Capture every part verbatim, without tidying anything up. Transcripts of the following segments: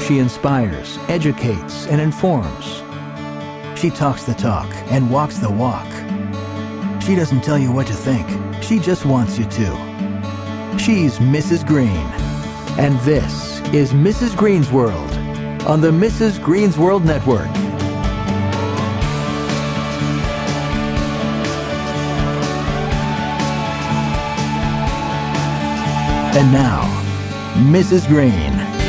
She inspires, educates, and informs. She talks the talk and walks the walk. She doesn't tell you what to think. She just wants you to. She's Missus Green. And this is Missus Green's World on the Missus Green's World Network. And now, Missus Green.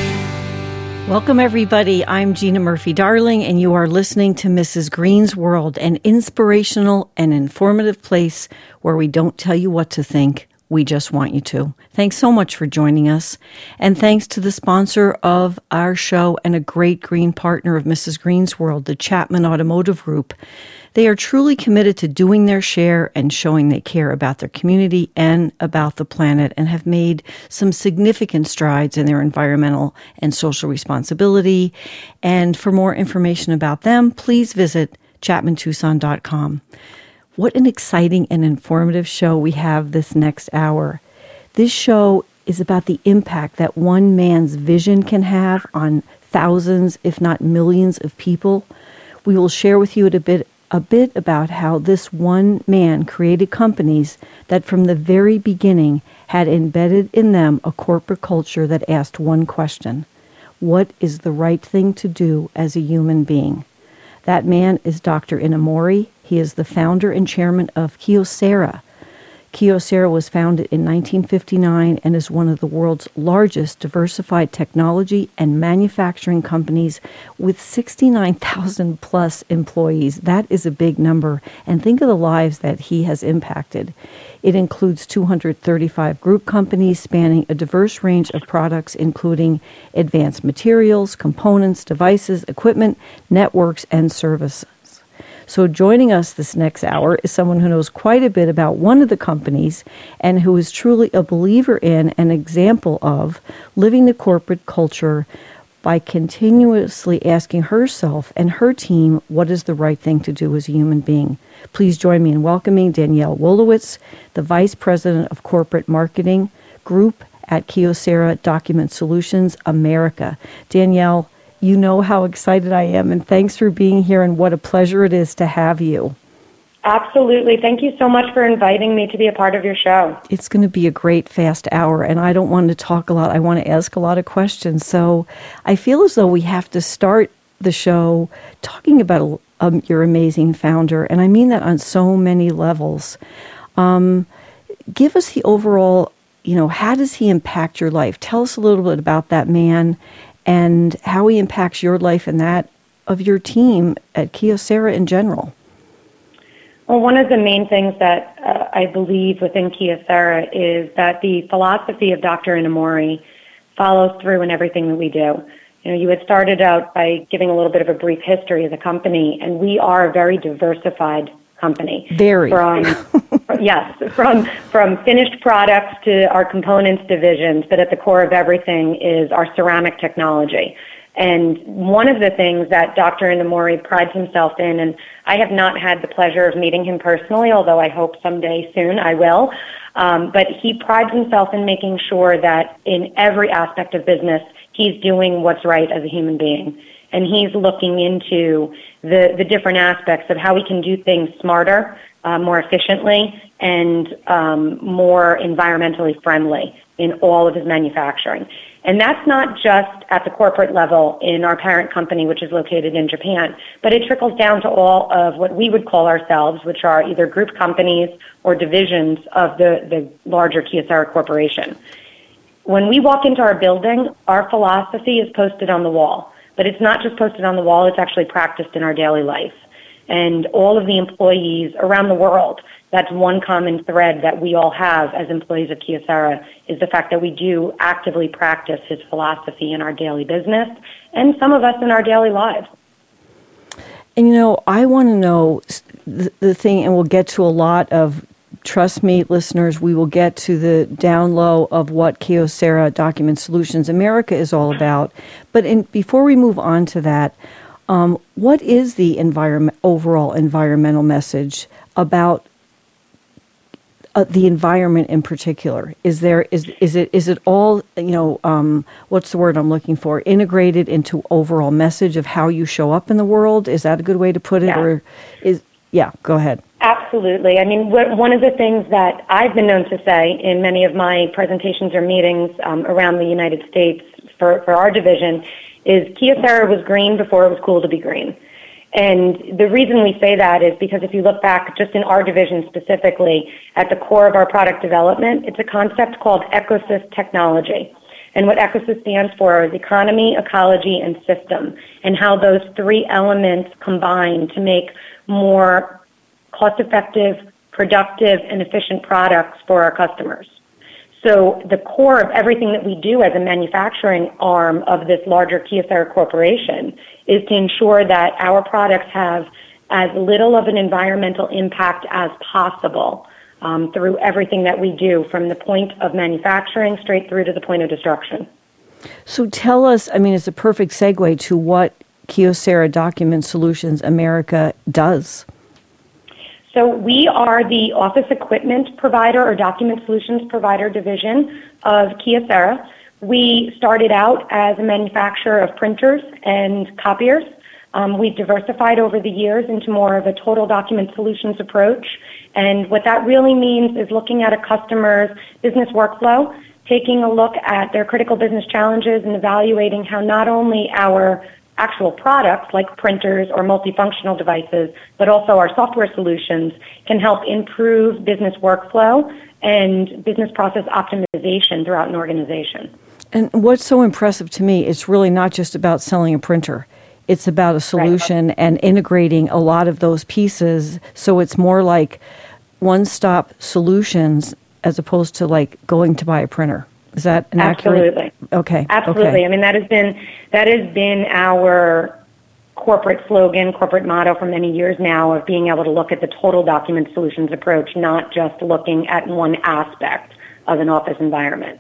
Welcome, everybody. I'm Gina Murphy-Darling, and you are listening to Missus Green's World, an inspirational and informative place where we don't tell you what to think. We just want you to. Thanks so much for joining us. And thanks to the sponsor of our show and a great green partner of Missus Green's World, the Chapman Automotive Group. They are truly committed to doing their share and showing they care about their community and about the planet, and have made some significant strides in their environmental and social responsibility. And for more information about them, please visit chapman tucson dot com. What an exciting and informative show we have this next hour. This show is about the impact that one man's vision can have on thousands, if not millions, of people. We will share with you a bit a bit about how this one man created companies that from the very beginning had embedded in them a corporate culture that asked one question: what is the right thing to do as a human being? That man is Doctor Inamori. He is the founder and chairman of Kyocera. Kyocera was founded in nineteen fifty-nine and is one of the world's largest diversified technology and manufacturing companies with sixty-nine thousand plus employees. That is a big number, and think of the lives that he has impacted. It includes two hundred thirty-five group companies spanning a diverse range of products, including advanced materials, components, devices, equipment, networks, and services. So joining us this next hour is someone who knows quite a bit about one of the companies and who is truly a believer in and example of living the corporate culture by continuously asking herself and her team what is the right thing to do as a human being. Please join me in welcoming Danielle Wolowitz, the Vice President of Corporate Marketing Group at Kyocera Document Solutions America. Danielle, you know how excited I am, and thanks for being here, and what a pleasure it is to have you. Absolutely. Thank you so much for inviting me to be a part of your show. It's going to be a great fast hour, and I don't want to talk a lot. I want to ask a lot of questions. So I feel as though we have to start the show talking about um, your amazing founder, and I mean that on so many levels. Um, give us the overall, you know, how does he impact your life? Tell us a little bit about that man and how he impacts your life and that of your team at Kyocera in general. Well, one of the main things that uh, I believe within Kyocera is that the philosophy of Doctor Inamori follows through in everything that we do. You know, you had started out by giving a little bit of a brief history of the company, and we are a very diversified company. Very. From, yes, from from finished products to our components divisions, but at the core of everything is our ceramic technology. And one of the things that Doctor Inamori prides himself in, and I have not had the pleasure of meeting him personally, although I hope someday soon I will, um, but he prides himself in making sure that in every aspect of business, he's doing what's right as a human being. And he's looking into the, the different aspects of how we can do things smarter, uh, more efficiently, and um, more environmentally friendly in all of his manufacturing. And that's not just at the corporate level in our parent company, which is located in Japan, but it trickles down to all of what we would call ourselves, which are either group companies or divisions of the, the larger Kyocera Corporation. When we walk into our building, our philosophy is posted on the wall. But it's not just posted on the wall, it's actually practiced in our daily life. And all of the employees around the world, that's one common thread that we all have as employees of Kyocera, is the fact that we do actively practice his philosophy in our daily business, and some of us in our daily lives. And you know, I want to know the, the thing, and we'll get to a lot of, trust me, listeners, we will get to the down low of what Kyocera Document Solutions America is all about. But in, before we move on to that, um, what is the environment, overall environmental message about uh, the environment in particular? Is there is is it is it all, you know, um, what's the word I'm looking for? Integrated into overall message of how you show up in the world? Is that a good way to put it? Yeah. Or is yeah, go ahead. Absolutely. I mean, wh- one of the things that I've been known to say in many of my presentations or meetings um, around the United States for, for our division is Kyocera was green before it was cool to be green. And the reason we say that is because if you look back just in our division specifically, at the core of our product development, it's a concept called EcoSys technology. And what EcoSys stands for is economy, ecology, and system, and how those three elements combine to make more cost-effective, productive, and efficient products for our customers. So the core of everything that we do as a manufacturing arm of this larger Kyocera corporation is to ensure that our products have as little of an environmental impact as possible um, through everything that we do, from the point of manufacturing straight through to the point of destruction. So tell us, I mean, it's a perfect segue to what Kyocera Document Solutions America does. So we are the office equipment provider or document solutions provider division of Kyocera. We started out as a manufacturer of printers and copiers. Um, we've diversified over the years into more of a total document solutions approach. And what that really means is looking at a customer's business workflow, taking a look at their critical business challenges and evaluating how not only our actual products like printers or multifunctional devices, but also our software solutions can help improve business workflow and business process optimization throughout an organization. And what's so impressive to me, it's really not just about selling a printer. It's about a solution right. and integrating a lot of those pieces, so it's more like one-stop solutions as opposed to like going to buy a printer. Is that an Absolutely. accurate? Okay. Absolutely. Okay. I mean, that has been that has been our corporate slogan, corporate motto for many years now, of being able to look at the total document solutions approach, not just looking at one aspect of an office environment.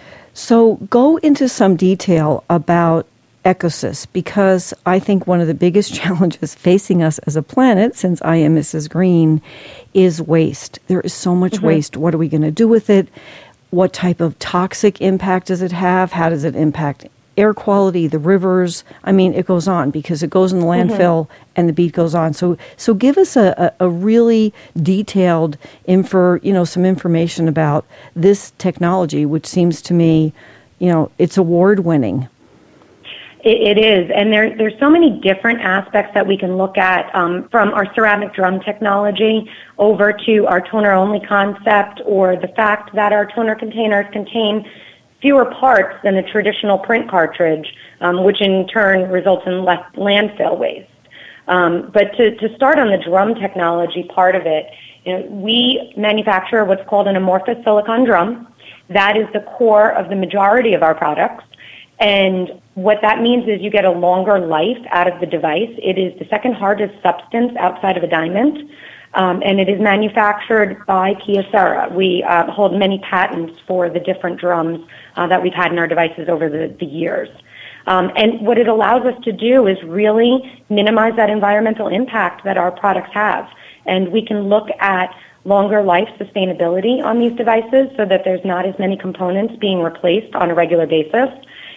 So go into some detail about EcoSys, because I think one of the biggest challenges facing us as a planet, since I am Missus Green, is waste. There is so much mm-hmm. waste. What are we going to do with it? What type of toxic impact does it have? How does it impact air quality, the rivers? I mean, it goes on because it goes in the landfill mm-hmm. and the beat goes on. So so give us a, a, a really detailed, info, you know, some information about this technology, which seems to me, you know, it's award-winning. It, it is, and there, there's so many different aspects that we can look at, um, from our ceramic drum technology over to our toner-only concept, or the fact that our toner containers contain fewer parts than a traditional print cartridge, um, which in turn results in less landfill waste. Um, but to, to start on the drum technology part of it, you know, we manufacture what's called an amorphous silicon drum. That is the core of the majority of our products. And what that means is you get a longer life out of the device. It is the second hardest substance outside of a diamond, um, and it is manufactured by Kyocera. We uh, hold many patents for the different drums uh, that we've had in our devices over the, the years. Um, and what it allows us to do is really minimize that environmental impact that our products have. And we can look at longer life sustainability on these devices so that there's not as many components being replaced on a regular basis,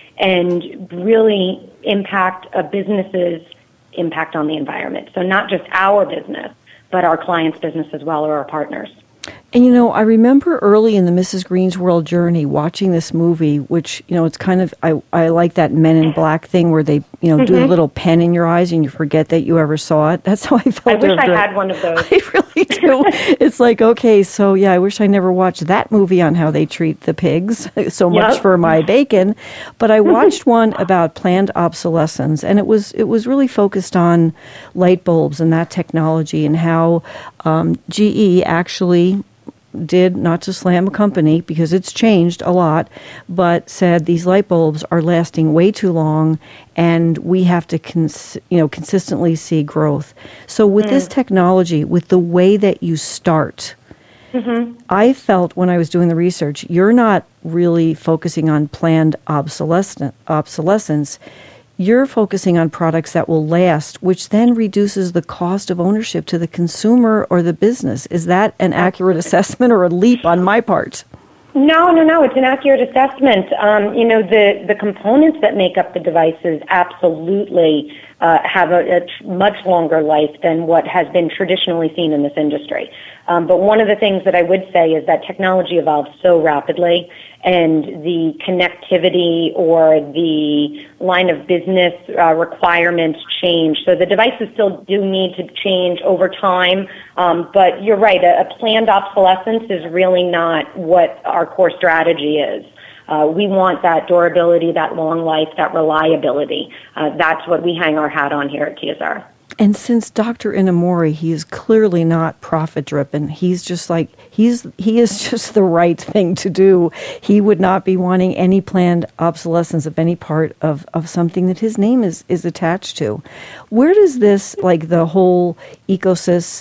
and really impact a business's impact on the environment. So not just our business, but our clients' business as well, or our partners. And, you know, I remember early in the Missus Green's World journey watching this movie, which, you know, it's kind of, I, I like that Men in Black thing where they, you know, mm-hmm. do a little pen in your eyes and you forget that you ever saw it. That's how I felt. I wish I it. had one of those. I really do. It's like, okay, so yeah, I wish I never watched that movie on how they treat the pigs. So much yep. for my bacon. But I watched one about planned obsolescence, and it was, it was really focused on light bulbs and that technology, and how um, G E actually did, not to slam a company because it's changed a lot, but said these light bulbs are lasting way too long and we have to cons- you know consistently see growth. So with mm. this technology, with the way that you start, mm-hmm. I felt when I was doing the research, you're not really focusing on planned obsolescence. obsolescence. you're focusing on products that will last, which then reduces the cost of ownership to the consumer or the business. Is that an accurate assessment or a leap on my part? No, no, no. It's an accurate assessment. Um, you know, the, the components that make up the devices absolutely uh, have a, a much longer life than what has been traditionally seen in this industry. Um, but one of the things that I would say is that technology evolves so rapidly, and the connectivity or the line of business uh, requirements change. So the devices still do need to change over time, um, but you're right, a, a planned obsolescence is really not what our core strategy is. Uh, we want that durability, that long life, that reliability. Uh, that's what we hang our hat on here at T S R. And since Doctor Inamori, he is clearly not profit-driven. He's just like, he's he is just the right thing to do. He would not be wanting any planned obsolescence of any part of, of something that his name is, is attached to. Where does this, like the whole ecosystem,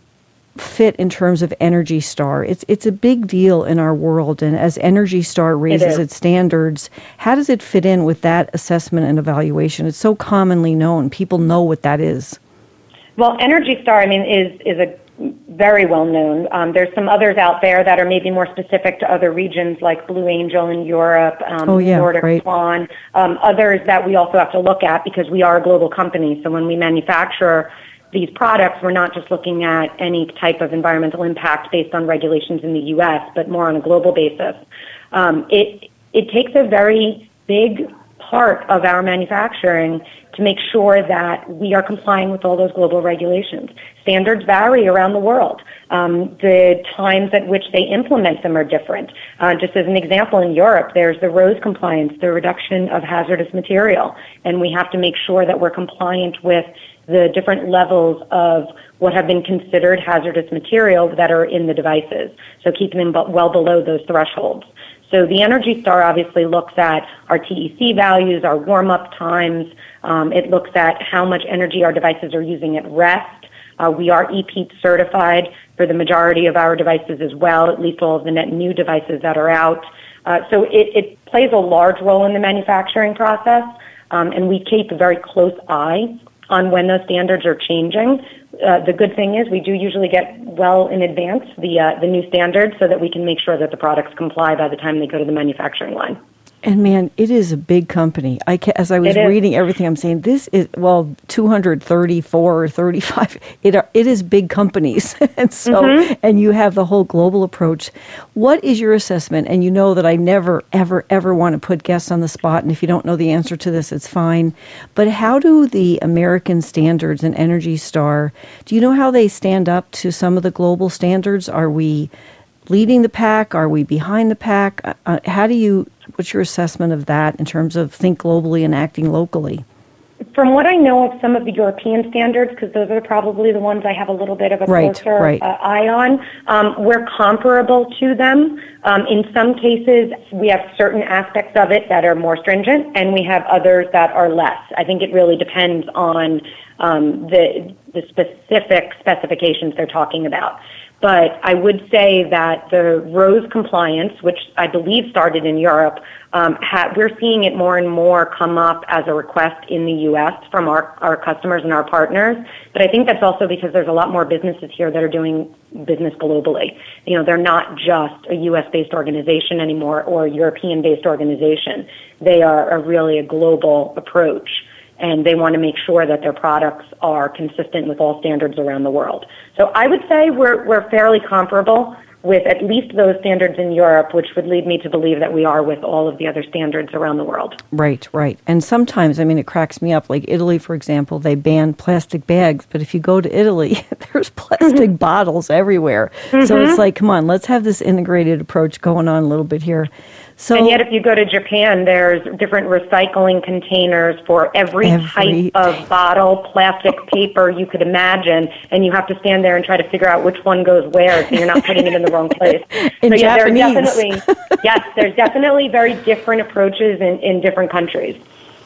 fit in terms of Energy Star? It's it's a big deal in our world, and as Energy Star raises it its standards, how does it fit in with that assessment and evaluation? It's so commonly known. People know what that is. Well, Energy Star, I mean, is is a very well known. Um, there's some others out there that are maybe more specific to other regions, like Blue Angel in Europe, um, oh, yeah, Nordic right. Swan, um, others that we also have to look at because we are a global company. So when we manufacture these products, we're not just looking at any type of environmental impact based on regulations in the U S, but more on a global basis. Um, it it takes a very big part of our manufacturing to make sure that we are complying with all those global regulations. Standards vary around the world. Um, the times at which they implement them are different. Uh, just as an example, in Europe, there's the RoHS compliance, the reduction of hazardous material, and we have to make sure that we're compliant with the different levels of what have been considered hazardous material that are in the devices, so keeping them well below those thresholds. So the Energy Star obviously looks at our T E C values, our warm-up times. Um, it looks at how much energy our devices are using at rest. Uh, we are E P E A T certified for the majority of our devices as well, at least all of the net new devices that are out. Uh, so it, it plays a large role in the manufacturing process, um, and we keep a very close eye on when those standards are changing. Uh, the good thing is we do usually get well in advance the uh, the new standards so that we can make sure that the products comply by the time they go to the manufacturing line. And man, it is a big company. I ca- as I was reading everything, I'm saying this is, well, two hundred thirty-four or thirty-five. It are, it is big companies, and so mm-hmm. and you have the whole global approach. What is your assessment? And you know that I never, ever, ever want to put guests on the spot. And if you don't know the answer to this, it's fine. But how do the American standards and Energy Star? Do you know how they stand up to some of the global standards? Are we leading the pack? Are we behind the pack? Uh, how do you? What's your assessment of that in terms of think globally and acting locally? From what I know of some of the European standards, because those are probably the ones I have a little bit of a right, closer right. Uh, eye on, um, we're comparable to them. Um, in some cases, we have certain aspects of it that are more stringent, and we have others that are less. I think it really depends on um, the the specific specifications they're talking about. But I would say that the RoHS compliance, which I believe started in Europe, um, ha- we're seeing it more and more come up as a request in the U S from our, our customers and our partners. But I think that's also because there's a lot more businesses here that are doing business globally. You know, they're not just a U S-based organization anymore or a European-based organization. They are a really a global approach, and they want to make sure that their products are consistent with all standards around the world. So I would say we're we're fairly comparable with at least those standards in Europe, which would lead me to believe that we are with all of the other standards around the world. Right, right. And sometimes, I mean, it cracks me up. Like Italy, for example, they ban plastic bags, but if you go to Italy, there's plastic mm-hmm. bottles everywhere. Mm-hmm. So it's like, come on, let's have this integrated approach going on a little bit here. So, and yet if you go to Japan, there's different recycling containers for every, every type of bottle, plastic, paper you could imagine, and you have to stand there and try to figure out which one goes where so you're not putting it in the wrong place. In so yeah, Japanese. there are definitely, yes, there's definitely very different approaches in, in different countries.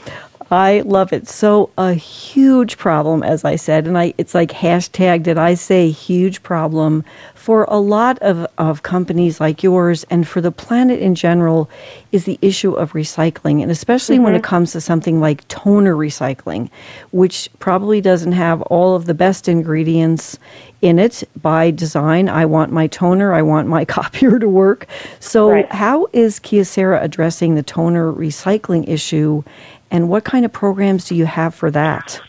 I love it. So a huge problem, as I said, and I it's like hashtag, did I say huge problem for a lot of, of companies like yours and for the planet in general is the issue of recycling, and especially mm-hmm. when it comes to something like toner recycling, which probably doesn't have all of the best ingredients in it by design. I want my toner, I want my copier to work. So right. how is Kyocera addressing the toner recycling issue, and what kind of programs do you have for that?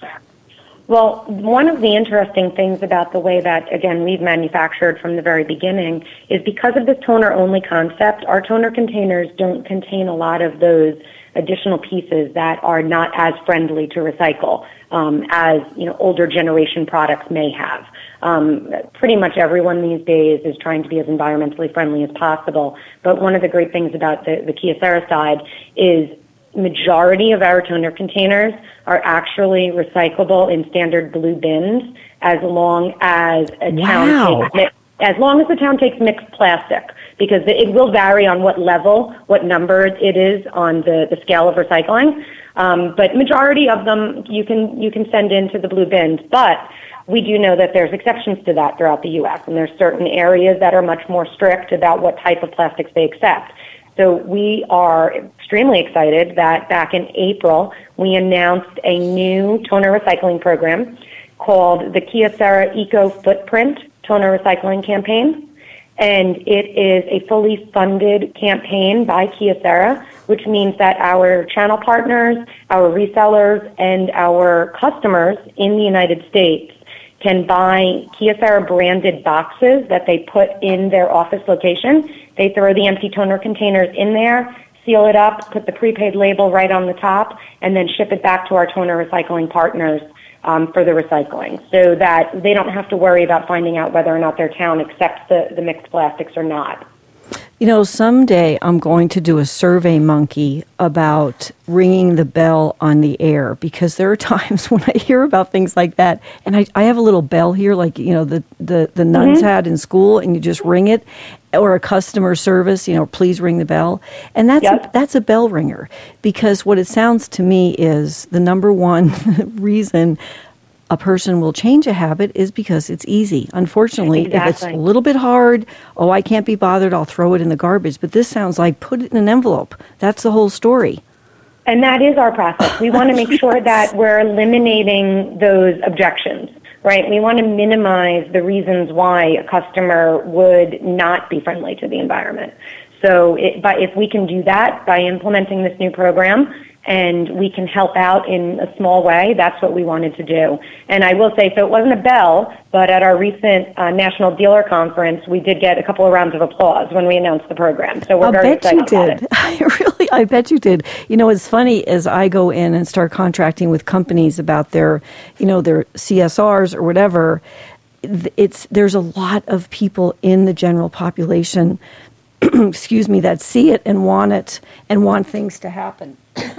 Well, one of the interesting things about the way that, again, we've manufactured from the very beginning is because of this toner-only concept, our toner containers don't contain a lot of those additional pieces that are not as friendly to recycle um, as, you know, older generation products may have. Um, pretty much everyone these days is trying to be as environmentally friendly as possible, but one of the great things about the, the Kyocera side is majority of our toner containers are actually recyclable in standard blue bins as long as a wow. town takes as long as the town takes mixed plastic, because it will vary on what level, what number it is on the, the scale of recycling. Um, but majority of them you can you can send into the blue bins. But we do know that there's exceptions to that throughout the U S, and there's certain areas that are much more strict about what type of plastics they accept. So we are extremely excited that back in April, we announced a new toner recycling program called the Kyocera Eco Footprint Toner Recycling Campaign. And it is a fully funded campaign by Kyocera, which means that our channel partners, our resellers, and our customers in the United States can buy Kyocera branded boxes that they put in their office location. They throw the empty toner containers in there, seal it up, put the prepaid label right on the top, and then ship it back to our toner recycling partners um, for the recycling, so that they don't have to worry about finding out whether or not their town accepts the, the mixed plastics or not. You know, someday I'm going to do a Survey Monkey about ringing the bell on the air, because there are times when I hear about things like that, and I, I have a little bell here, like, you know, the, the, the nuns mm-hmm. had in school, and you just ring it, or a customer service, you know, please ring the bell. And that's, yep. a, that's a bell ringer, because what it sounds to me is the number one reason a person will change a habit is because it's easy. Unfortunately, exactly. if it's a little bit hard, oh, I can't be bothered, I'll throw it in the garbage. But this sounds like put it in an envelope. That's the whole story. And that is our process. We want to make sure that we're eliminating those objections, right? We want to minimize the reasons why a customer would not be friendly to the environment. So it, but if we can do that by implementing this new program, and we can help out in a small way, that's what we wanted to do. And I will say, so it wasn't a bell, but at our recent uh, National Dealer Conference, we did get a couple of rounds of applause when we announced the program. So we're I'll very bet excited you did. about it. I really, I bet you did. You know, it's funny, as I go in and start contracting with companies about their, you know, their C S Rs or whatever, it's there's a lot of people in the general population, excuse me, that see it and want it and want things to happen.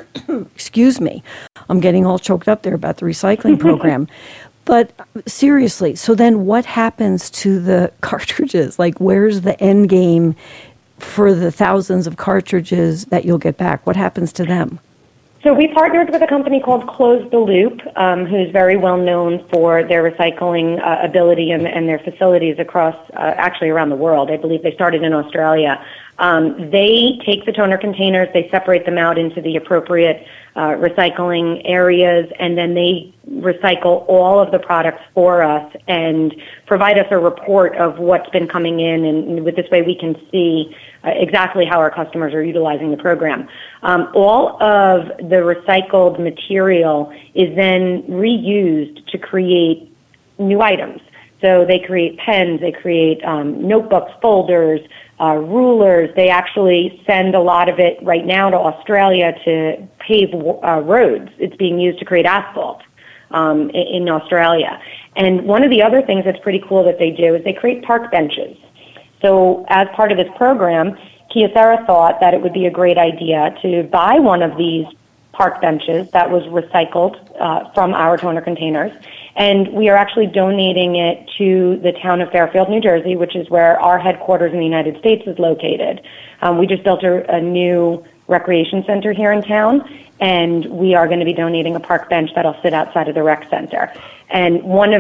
Excuse me. I'm getting all choked up there about the recycling program. But seriously, so then what happens to the cartridges? Like, where's the end game for the thousands of cartridges that you'll get back? What happens to them? So we partnered with a company called Close the Loop, um, who's very well known for their recycling uh, ability and, and their facilities across, uh, actually around the world. I believe they started in Australia. Um, they take the toner containers, they separate them out into the appropriate uh, recycling areas, and then they recycle all of the products for us and provide us a report of what's been coming in, and with this way we can see uh, exactly how our customers are utilizing the program. Um, all of the recycled material is then reused to create new items. So they create pens, they create um, notebooks, folders, uh, rulers. They actually send a lot of it right now to Australia to pave uh, roads. It's being used to create asphalt um, in Australia. And one of the other things that's pretty cool that they do is they create park benches. So as part of this program, Kyocera thought that it would be a great idea to buy one of these park benches that was recycled uh, from our toner containers, and we are actually donating it to the town of Fairfield, New Jersey, which is where our headquarters in the United States is located. Um, we just built a, a new recreation center here in town, and we are going to be donating a park bench that'll sit outside of the rec center. And one of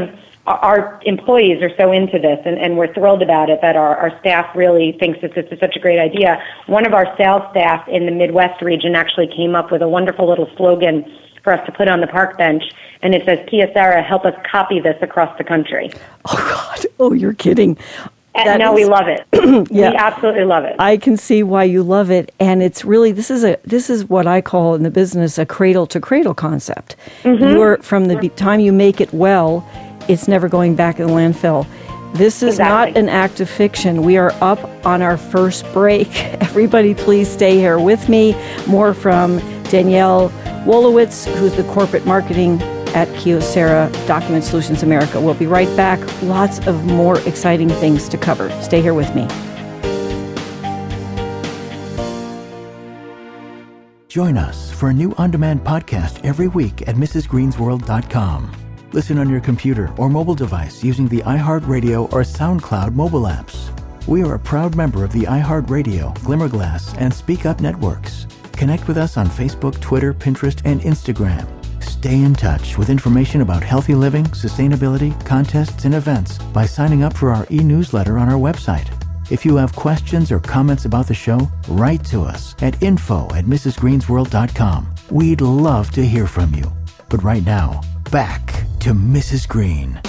our employees are so into this, and, and we're thrilled about it that our, our staff really thinks it's, it's such a great idea. One of our sales staff in the Midwest region actually came up with a wonderful little slogan for us to put on the park bench, and it says, Kyocera, help us copy this across the country. Oh, God. Oh, you're kidding. And no, is, we love it. Yeah. We absolutely love it. I can see why you love it, and it's really this is a this is what I call in the business a cradle to cradle concept. Mm-hmm. You're from the time you make it well, it's never going back in the landfill. This is exactly. not an act of fiction. We are up on our first break. Everybody, please stay here with me. More from Danielle Wolowitz, who's the corporate marketing at Kyocera Document Solutions America. We'll be right back. Lots of more exciting things to cover. Stay here with me. Join us for a new on-demand podcast every week at Missus Greens World dot com. Listen on your computer or mobile device using the iHeartRadio or SoundCloud mobile apps. We are a proud member of the iHeartRadio, Glimmerglass, and Speak Up networks. Connect with us on Facebook, Twitter, Pinterest, and Instagram. Stay in touch with information about healthy living, sustainability, contests, and events by signing up for our e-newsletter on our website. If you have questions or comments about the show, write to us at info at Missus Greens World dot com. We'd love to hear from you. But right now, back to Missus Green.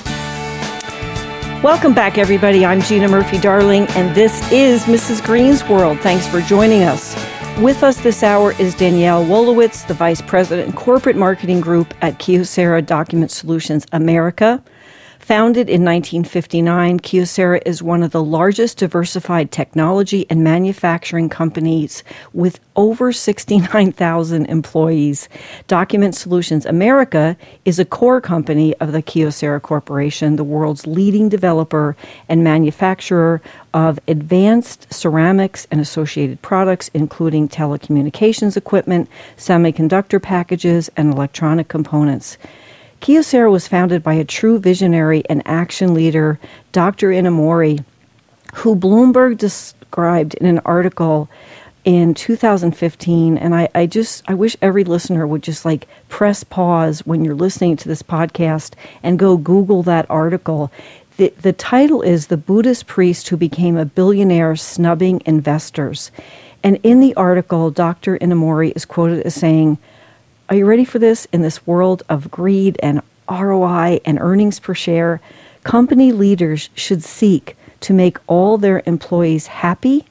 Welcome back, everybody. I'm Gina Murphy-Darling, and this is Missus Green's World. Thanks for joining us. With us this hour is Danielle Wolowitz, the Vice President and Corporate Marketing Group at Kyocera Document Solutions America. Founded in nineteen fifty-nine, Kyocera is one of the largest diversified technology and manufacturing companies with over sixty-nine thousand employees. Document Solutions America is a core company of the Kyocera Corporation, the world's leading developer and manufacturer of advanced ceramics and associated products, including telecommunications equipment, semiconductor packages, and electronic components. Kyocera was founded by a true visionary and action leader, Doctor Inamori, who Bloomberg described in an article in two thousand fifteen. And I, I just, I wish every listener would just like press pause when you're listening to this podcast and go Google that article. The, the title is The Buddhist Priest Who Became a Billionaire Snubbing Investors. And in the article, Doctor Inamori is quoted as saying, are you ready for this? In this world of greed and R O I and earnings per share, company leaders should seek to make all their employees happy.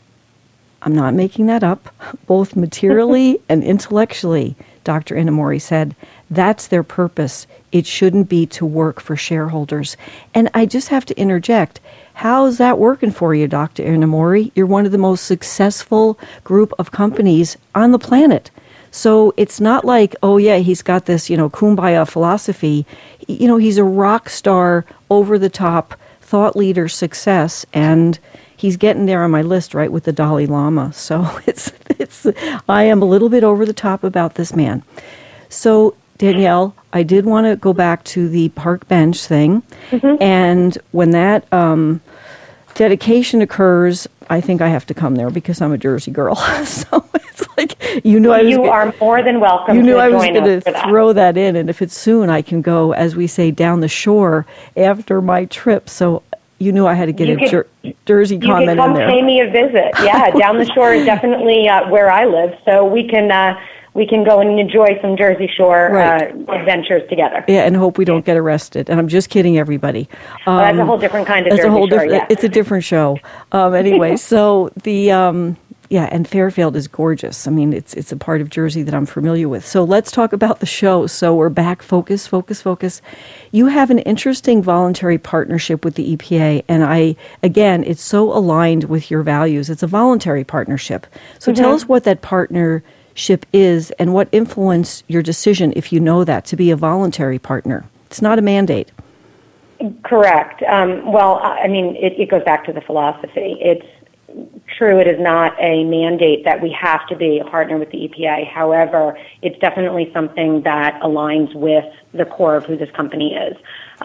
I'm not making that up, both materially and intellectually, Doctor Inamori said. That's their purpose. It shouldn't be to work for shareholders. And I just have to interject. How's that working for you, Doctor Inamori? You're one of the most successful group of companies on the planet. So it's not like, oh, yeah, he's got this, you know, kumbaya philosophy. You know, he's a rock star, over-the-top thought leader success, and he's getting there on my list, right, with the Dalai Lama. So it's, it's, I am a little bit over the top about this man. So, Danielle, I did want to go back to the park bench thing. Mm-hmm. And when that um, dedication occurs, I think I have to come there because I'm a Jersey girl. So it's like, you knew I was... You gonna, are more than welcome You knew to I was join going to that. throw that in, and if it's soon, I can go, as we say, down the shore after my trip. So you knew I had to get you a could, Jer- Jersey comment in there. You can come pay me a visit. Yeah, down the shore is definitely uh, where I live, so we can... Uh, We can go and enjoy some Jersey Shore right. uh, adventures together. Yeah, and hope we don't get arrested. And I'm just kidding, everybody. Um, well, that's a whole different kind of Jersey a whole Shore. Diff- yeah. It's a different show. Um, anyway, so the um, yeah, and Fairfield is gorgeous. I mean, it's it's a part of Jersey that I'm familiar with. So let's talk about the show. So we're back. Focus, focus, focus. You have an interesting voluntary partnership with the E P A, and I again, it's so aligned with your values. It's a voluntary partnership. So mm-hmm. tell us what that partner. Ship is and what influenced your decision, if you know that, to be a voluntary partner. It's not a mandate. Correct. Um, well, I mean, it, it goes back to the philosophy. It's true, it is not a mandate that we have to be a partner with the E P A. However, it's definitely something that aligns with the core of who this company is.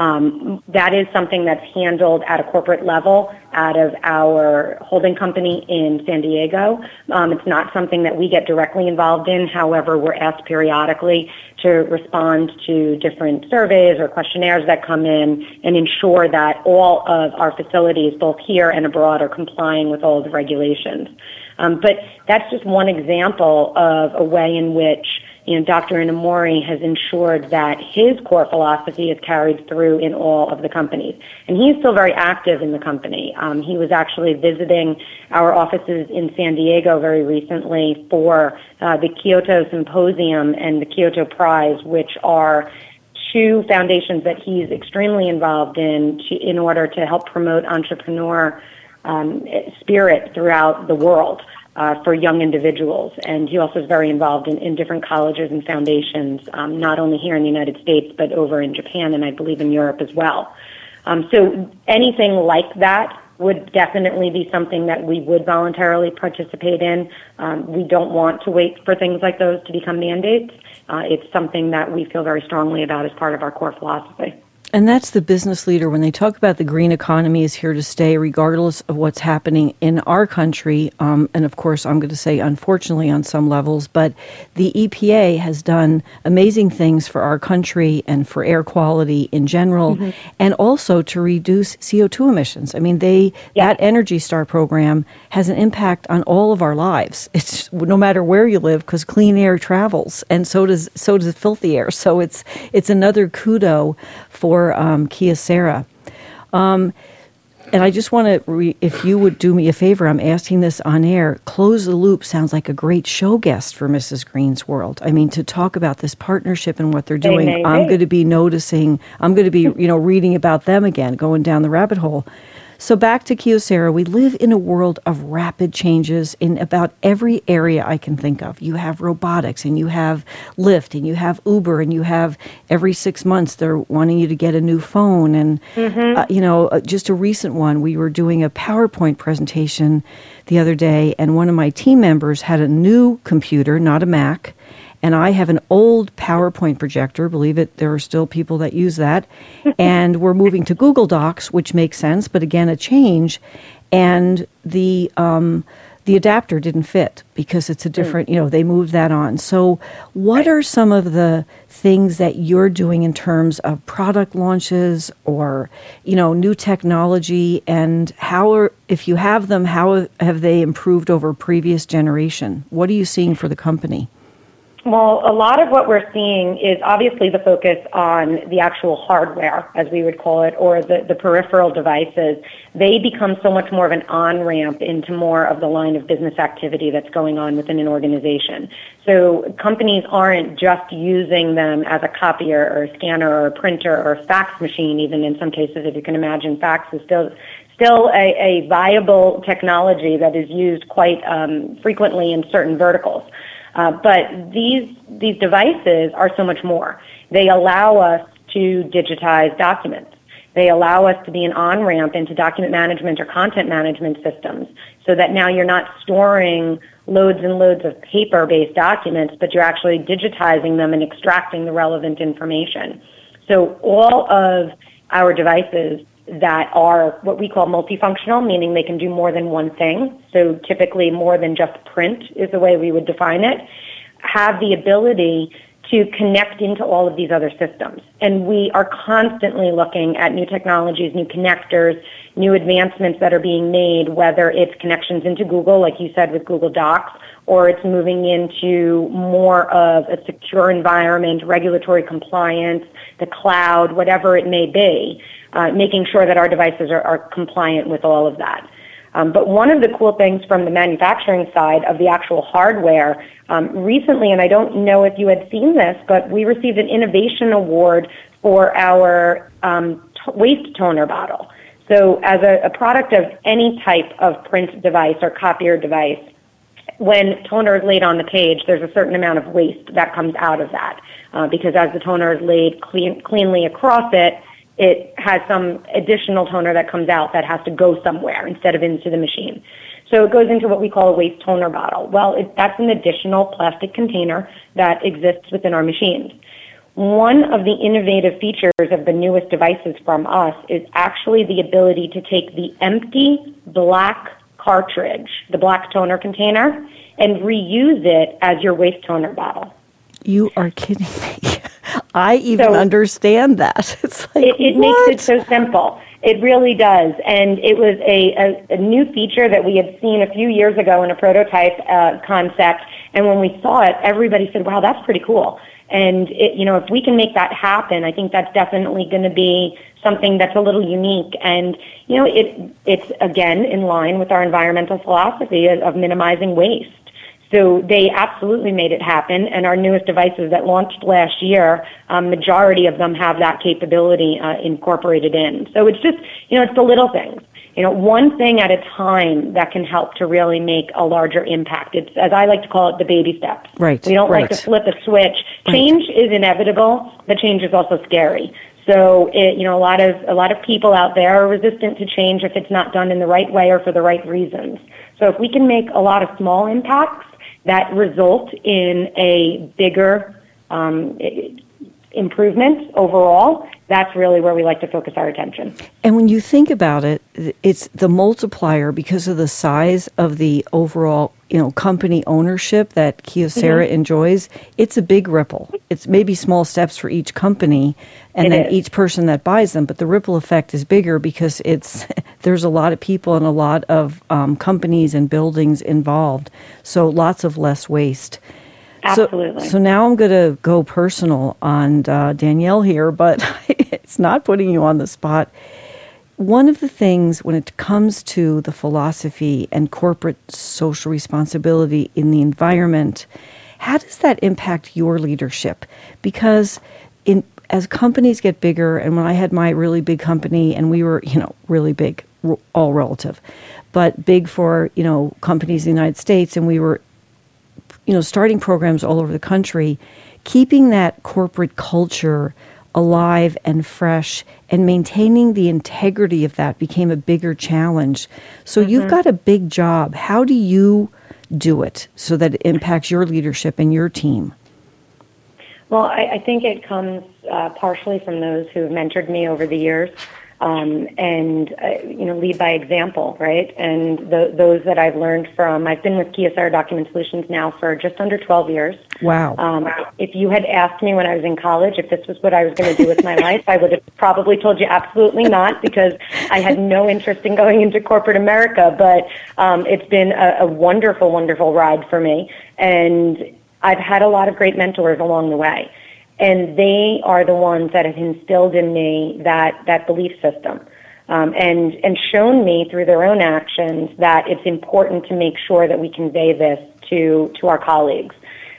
Um, that is something that's handled at a corporate level out of our holding company in San Diego. Um, it's not something that we get directly involved in. However, we're asked periodically to respond to different surveys or questionnaires that come in and ensure that all of our facilities, both here and abroad, are complying with all of the regulations. Um, but that's just one example of a way in which you know, Doctor Inamori has ensured that his core philosophy is carried through in all of the companies. And he's still very active in the company. Um, he was actually visiting our offices in San Diego very recently for uh, the Kyoto Symposium and the Kyoto Prize, which are two foundations that he's extremely involved in to, in order to help promote entrepreneur um, spirit throughout the world. Uh, for young individuals. And he also is very involved in, in different colleges and foundations, um, not only here in the United States, but over in Japan and I believe in Europe as well. Um, so anything like that would definitely be something that we would voluntarily participate in. Um, we don't want to wait for things like those to become mandates. Uh, it's something that we feel very strongly about as part of our core philosophy. And that's the business leader. When they talk about the green economy is here to stay, regardless of what's happening in our country. Um, and of course, I'm going to say, unfortunately, on some levels, but the E P A has done amazing things for our country and for air quality in general, mm-hmm. and also to reduce C O two emissions. I mean, they yeah. that Energy Star program has an impact on all of our lives. It's no matter where you live, because clean air travels, and so does so does filthy air. So it's it's another kudo for Um, Kyocera. Um, and I just want to, re- if you would do me a favor, I'm asking this on air, Close the Loop sounds like a great show guest for Missus Green's World. I mean, to talk about this partnership and what they're doing, hey, hey, I'm hey. going to be noticing, I'm going to be, you know, reading about them again, going down the rabbit hole. So back to Kyocera, we live in a world of rapid changes in about every area I can think of. You have robotics, and you have Lyft, and you have Uber, and you have every six months they're wanting you to get a new phone. And, mm-hmm. uh, you know, uh, just a recent one, we were doing a PowerPoint presentation the other day, and one of my team members had a new computer, not a Mac, and I have an old PowerPoint projector. Believe it, there are still people that use that. And we're moving to Google Docs, which makes sense, but again, a change. And the um, the adapter didn't fit because it's a different, you know, they moved that on. So what are some of the things that you're doing in terms of product launches or, you know, new technology, and how are, if you have them, how have they improved over previous generation? What are you seeing for the company? Well, a lot of what we're seeing is obviously the focus on the actual hardware, as we would call it, or the, the peripheral devices. They become so much more of an on-ramp into more of the line of business activity that's going on within an organization. So companies aren't just using them as a copier or a scanner or a printer or a fax machine, even in some cases, if you can imagine, fax is still still a, a viable technology that is used quite um, frequently in certain verticals. Uh, but these these devices are so much more. They allow us to digitize documents. They allow us to be an on-ramp into document management or content management systems, so that now you're not storing loads and loads of paper-based documents, but you're actually digitizing them and extracting the relevant information. So all of our devices that are what we call multifunctional, meaning they can do more than one thing, so typically more than just print is the way we would define it, have the ability to connect into all of these other systems. And we are constantly looking at new technologies, new connectors, new advancements that are being made, whether it's connections into Google, like you said with Google Docs, or it's moving into more of a secure environment, regulatory compliance, the cloud, whatever it may be, uh, making sure that our devices are, are compliant with all of that. Um, but one of the cool things from the manufacturing side of the actual hardware, um, recently, and I don't know if you had seen this, but we received an innovation award for our um, t- waste toner bottle. So as a, a product of any type of print device or copier device, when toner is laid on the page, there's a certain amount of waste that comes out of that, uh, because as the toner is laid clean, cleanly across it, it has some additional toner that comes out that has to go somewhere instead of into the machine. So it goes into what we call a waste toner bottle. Well, it, that's an additional plastic container that exists within our machines. One of the innovative features of the newest devices from us is actually the ability to take the empty black cartridge, the black toner container, and reuse it as your waste toner bottle. You are kidding me. I even so understand that. It's like, it, it makes it so simple. It really does. And it was a, a, a new feature that we had seen a few years ago in a prototype uh, concept. And when we saw it, everybody said, wow, that's pretty cool. And, it, you know, if we can make that happen, I think that's definitely going to be something that's a little unique. And, you know, it it's, again, in line with our environmental philosophy of, of minimizing waste. So they absolutely made it happen, and our newest devices that launched last year, um, majority of them have that capability uh, incorporated in. So it's just, you know, it's the little things. You know, one thing at a time that can help to really make a larger impact. It's, as I like to call it, the baby steps. Right. We don't right. like to flip a switch. Right. Change is inevitable, but change is also scary. So, it, you know, a lot of a lot of people out there are resistant to change if it's not done in the right way or for the right reasons. So if we can make a lot of small impacts that result in a bigger um, improvement overall, that's really where we like to focus our attention. And when you think about it, it's the multiplier because of the size of the overall, you know, company ownership that Kyocera mm-hmm. enjoys. It's a big ripple. It's maybe small steps for each company and it then is. each person that buys them, but the ripple effect is bigger because it's there's a lot of people and a lot of um, companies and buildings involved. So lots of less waste. Absolutely. So, so now I'm going to go personal on uh, Danielle here, but it's not putting you on the spot. One of the things when it comes to the philosophy and corporate social responsibility in the environment, how does that impact your leadership? Because in as companies get bigger, and when I had my really big company, and we were, you know, really big, all relative, but big for, you know, companies in the United States, and we were you know, starting programs all over the country, keeping that corporate culture alive and fresh and maintaining the integrity of that became a bigger challenge. So mm-hmm. you've got a big job. How do you do it so that it impacts your leadership and your team? Well, I, I think it comes uh, partially from those who have mentored me over the years. Um, and, uh, you know, lead by example, right? And the, those that I've learned from, I've been with Kyocera Document Solutions now for just under twelve years. Wow. Um, if you had asked me when I was in college if this was what I was going to do with my life, I would have probably told you absolutely not because I had no interest in going into corporate America. But um, it's been a, a wonderful, wonderful ride for me. And I've had a lot of great mentors along the way. And they are the ones that have instilled in me that, that belief system um, and, and shown me through their own actions that it's important to make sure that we convey this to, to our colleagues.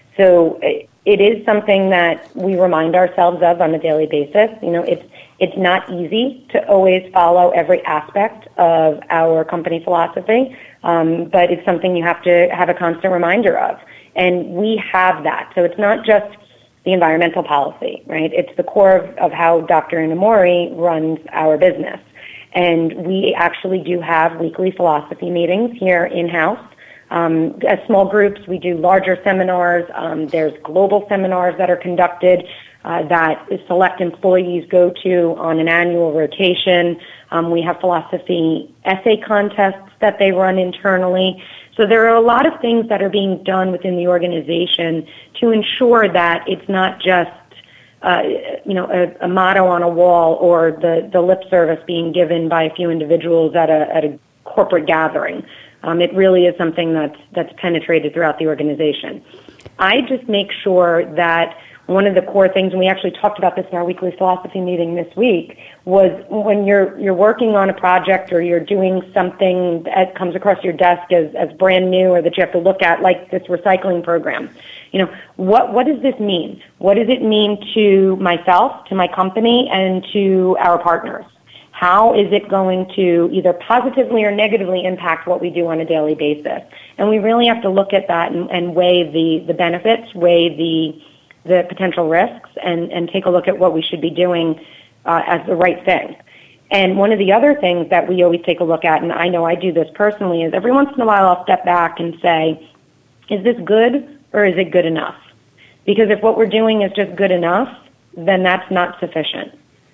So it, it is something that we remind ourselves of on a daily basis. You know, it's, it's not easy to always follow every aspect of our company philosophy, um, but it's something you have to have a constant reminder of. And we have that. So it's not just the environmental policy, right? It's the core of, of how Doctor Inamori runs our business. And we actually do have weekly philosophy meetings here in-house. Um, as small groups, we do larger seminars. Um, there's global seminars that are conducted uh, that select employees go to on an annual rotation. Um, we have philosophy essay contests that they run internally. So there are a lot of things that are being done within the organization to ensure that it's not just, uh, you know, a, a motto on a wall or the, the lip service being given by a few individuals at a, at a corporate gathering. Um, it really is something that's, that's penetrated throughout the organization. I just make sure that one of the core things, and we actually talked about this in our weekly philosophy meeting this week, was when you're you're working on a project or you're doing something that comes across your desk as, as brand new or that you have to look at, like this recycling program. You know, what what does this mean? What does it mean to myself, to my company, and to our partners? How is it going to either positively or negatively impact what we do on a daily basis? And we really have to look at that and, and weigh the, the benefits, weigh the the potential risks, and, and take a look at what we should be doing uh, as the right thing. And one of the other things that we always take a look at, and I know I do this personally, is every once in a while I'll step back and say, is this good or is it good enough? Because if what we're doing is just good enough, then that's not sufficient.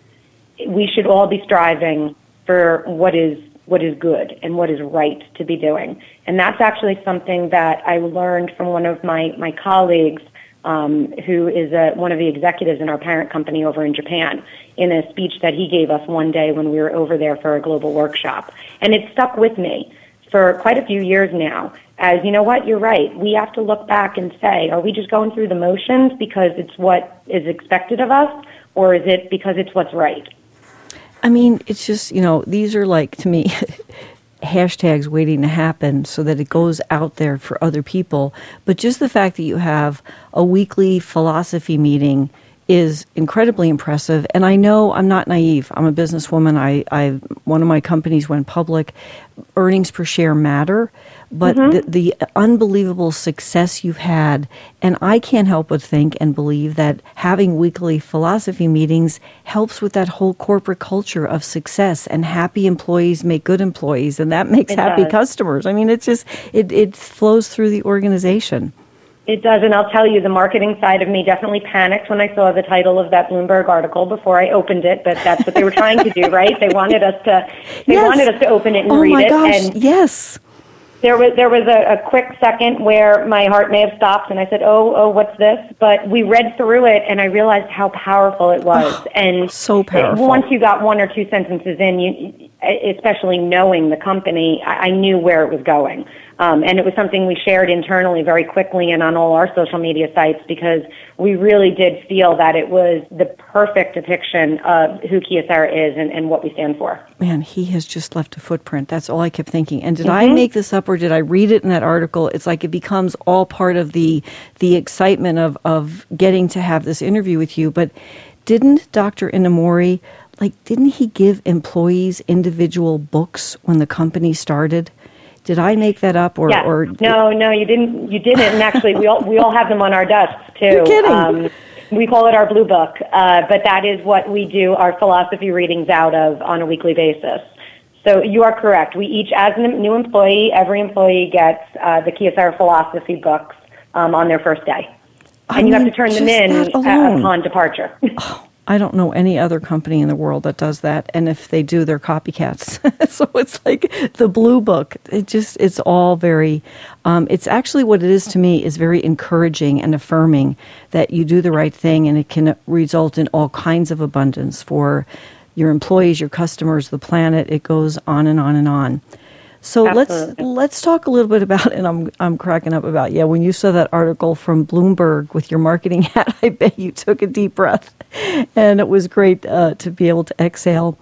We should all be striving for what is what is good and what is right to be doing. And that's actually something that I learned from one of my, my colleagues um, who is a, one of the executives in our parent company over in Japan, in a speech that he gave us one day when we were over there for a global workshop. And it stuck with me for quite a few years now as, you know what, you're right. We have to look back and say, are we just going through the motions because it's what is expected of us, or is it because it's what's right? I mean, it's just, you know, these are like, to me, hashtags waiting to happen so that it goes out there for other people. But just the fact that you have a weekly philosophy meeting is incredibly impressive. And I know I'm not naive. I'm a businesswoman. I, I one of my companies went public. Earnings per share matter, but mm-hmm. the, the unbelievable success you've had, and I can't help but think and believe that having weekly philosophy meetings helps with that whole corporate culture of success, and happy employees make good employees, and that makes it happy does. customers. I mean, it's just, it, it flows through the organization. It does, and I'll tell you, the marketing side of me definitely panicked when I saw the title of that Bloomberg article before I opened it, but that's what they were trying to do, right? They wanted us to, they yes. wanted us to open it and oh read my it. Gosh, and yes. There was there was a, a quick second where my heart may have stopped, and I said, "Oh, oh, what's this?" But we read through it, and I realized how powerful it was. Oh, and so powerful. Once you got one or two sentences in, you, especially knowing the company, I, I knew where it was going. Um, and it was something we shared internally very quickly and on all our social media sites, because we really did feel that it was the perfect depiction of who Kyocera is and, and what we stand for. Man, he has just left a footprint. That's all I kept thinking. And did Mm-hmm. I make this up, or did I read it in that article? It's like it becomes all part of the the excitement of, of getting to have this interview with you. But didn't Doctor Inamori, like, didn't he give employees individual books when the company started? Did I make that up, or, yeah. or no, no, you didn't. You didn't. And actually, we all we all have them on our desks too. You're kidding. Um, we call it our blue book, uh, but that is what we do our philosophy readings out of on a weekly basis. So you are correct. We each, as a new employee, every employee gets uh, the Kyocera philosophy books um, on their first day, I and you mean, have to turn them just in that uh, alone. upon departure. Oh, I don't know any other company in the world that does that, and if they do, they're copycats. So it's like the blue book. It just, it's all very, um, it's actually what it is to me is very encouraging and affirming that you do the right thing, and it can result in all kinds of abundance for your employees, your customers, the planet. It goes on and on and on. So Absolutely. let's let's talk a little bit about, and I'm I'm cracking up about, yeah, when you saw that article from Bloomberg with your marketing hat, I bet you took a deep breath, and it was great uh, to be able to exhale.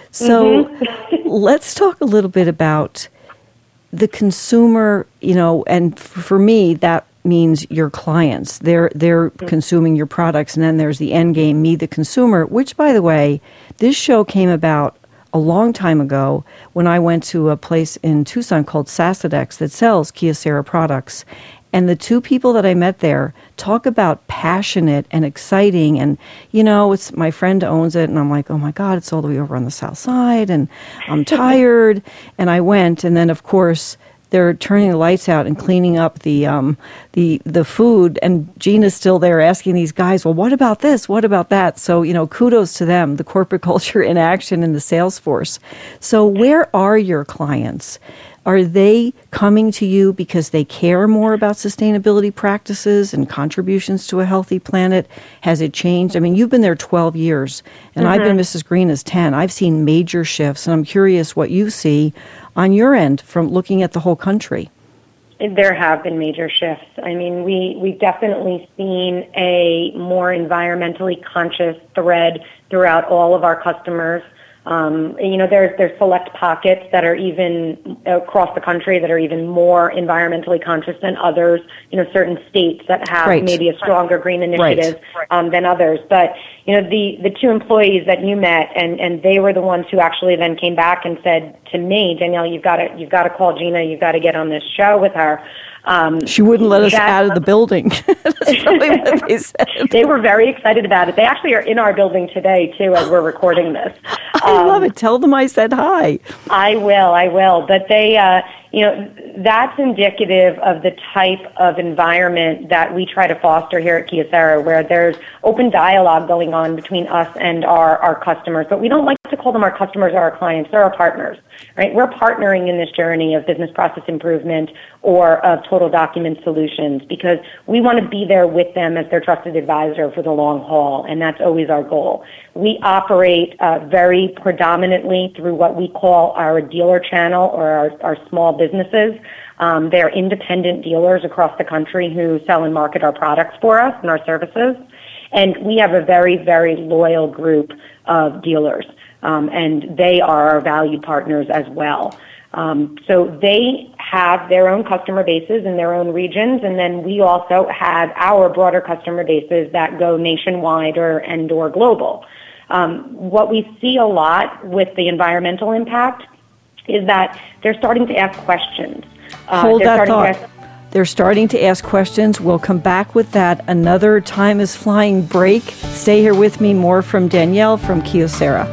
So Mm-hmm. let's talk a little bit about the consumer, you know, and f- for me, that means your clients. They're they're mm-hmm. consuming your products, and then there's the end game, me, the consumer, which, by the way, this show came about a long time ago when I went to a place in Tucson called Sasodex that sells Kyocera products. And the two people that I met there talk about passionate and exciting. And, you know, it's my friend owns it. And I'm like, oh, my God, it's all the way over on the south side. And I'm tired. And I went. And then, of course, they're turning the lights out and cleaning up the um, the the food, and Gina's still there asking these guys, well, what about this? What about that? So, you know, kudos to them, the corporate culture in action in the sales force. So where are your clients? Are they coming to you because they care more about sustainability practices and contributions to a healthy planet? Has it changed? I mean, you've been there twelve years, and mm-hmm. I've been Missus Green as ten. I've seen major shifts, and I'm curious what you see on your end from looking at the whole country. There have been major shifts. I mean, we, we've definitely seen a more environmentally conscious thread throughout all of our customers. Um, you know, there's there's select pockets that are even across the country that are even more environmentally conscious than others. You know, certain states that have right. maybe a stronger green initiative right. um, than others. But you know, the the two employees that you met, and, and they were the ones who actually then came back and said to me, Danielle, you've got to you've got to call Gina. You've got to get on this show with her. Um, she wouldn't let us that, out of the building. That's probably what what they said. They were very excited about it. They actually are in our building today, too, as we're recording this. I um, love it. Tell them I said hi. I will, I will. But they, uh, you know, that's indicative of the type of environment that we try to foster here at Kyocera, where there's open dialogue going on between us and our, our customers. But we don't like to call them our customers or our clients. They're our partners, right? We're partnering in this journey of business process improvement or of total document solutions because we want to be there with them as their trusted advisor for the long haul, and that's always our goal. We operate uh, very predominantly through what we call our dealer channel or our, our small businesses. Um, they're independent dealers across the country who sell and market our products for us and our services. And we have a very, very loyal group of dealers, um, and they are our valued partners as well. Um, so they have their own customer bases in their own regions, and then we also have our broader customer bases that go nationwide or and or global. Um, what we see a lot with the environmental impact is that they're starting to ask questions. Uh, Hold that thought. Ask, they're starting to ask questions. We'll come back with that. Another Time is Flying break. Stay here with me. More from Danielle from Kyocera.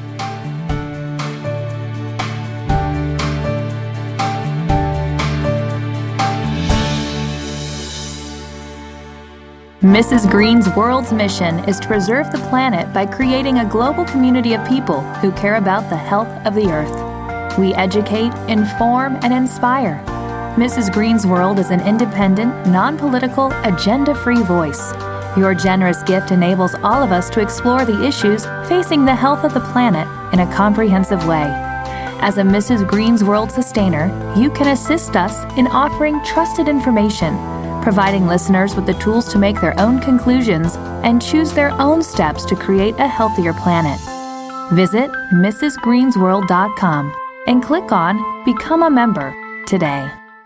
Missus Green's world's mission is to preserve the planet by creating a global community of people who care about the health of the earth. We educate, inform, and inspire. Missus Green's World is an independent, non-political, agenda-free voice. Your generous gift enables all of us to explore the issues facing the health of the planet in a comprehensive way. As a Missus Green's World sustainer, you can assist us in offering trusted information, providing listeners with the tools to make their own conclusions and choose their own steps to create a healthier planet. Visit Missus Greens World dot com and click on Become a Member today.